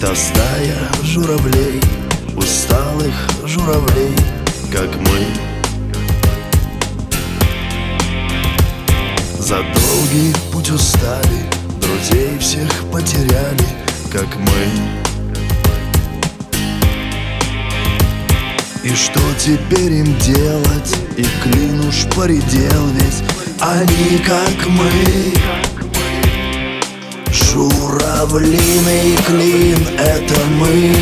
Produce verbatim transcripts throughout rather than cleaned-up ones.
Та стая журавлей, усталых журавлей, как мы. За долгий путь устали, друзей всех потеряли, как мы. И что теперь им делать? И клин уж поредел весь. Они, как мы. Журавлиный клин — это мы.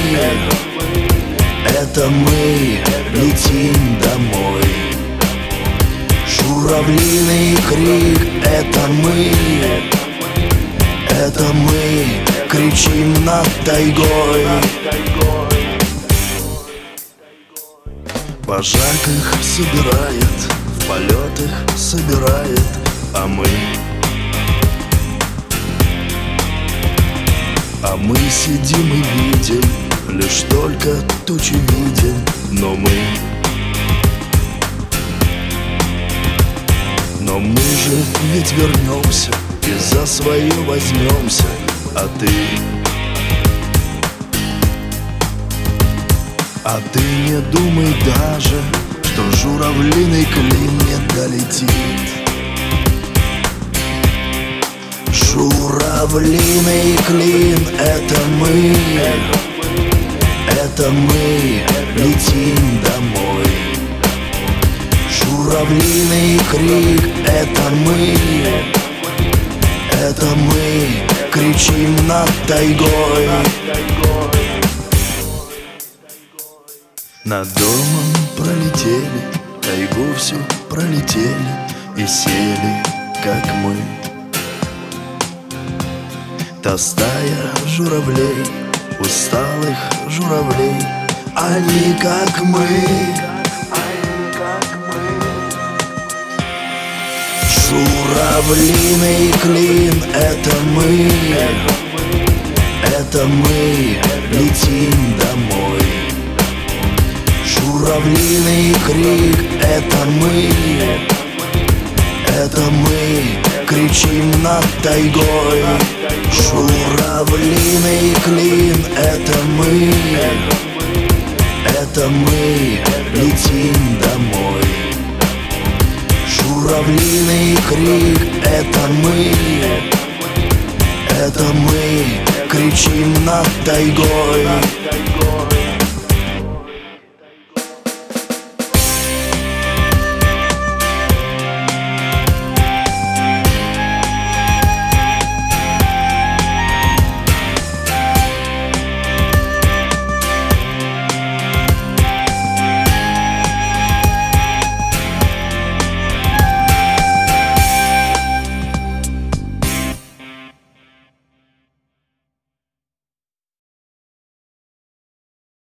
Это мы летим домой. Журавлиный крик — это мы. Это мы кричим над тайгой. Вожак их собирает, в полет их собирает, а мы А мы сидим и видим, лишь только тучи видим, но мы Но мы же ведь вернемся и за свое возьмемся, а ты А ты не думай даже, что журавлиный клин не долетит. Журавлиный клин — это мы. Это мы летим домой. Журавлиный крик — это мы. Это мы кричим над тайгой. Над домом пролетели, тайгу всю пролетели и сели, как мы. Та стая журавлей, усталых журавлей, они, как мы. Журавлиный клин — это мы. Это мы летим домой. Журавлиный крик — это мы. Это мы кричим над тайгой. Журавлиный клин — это мы. Это мы летим домой. Журавлиный крик — это мы. Это мы кричим над тайгой.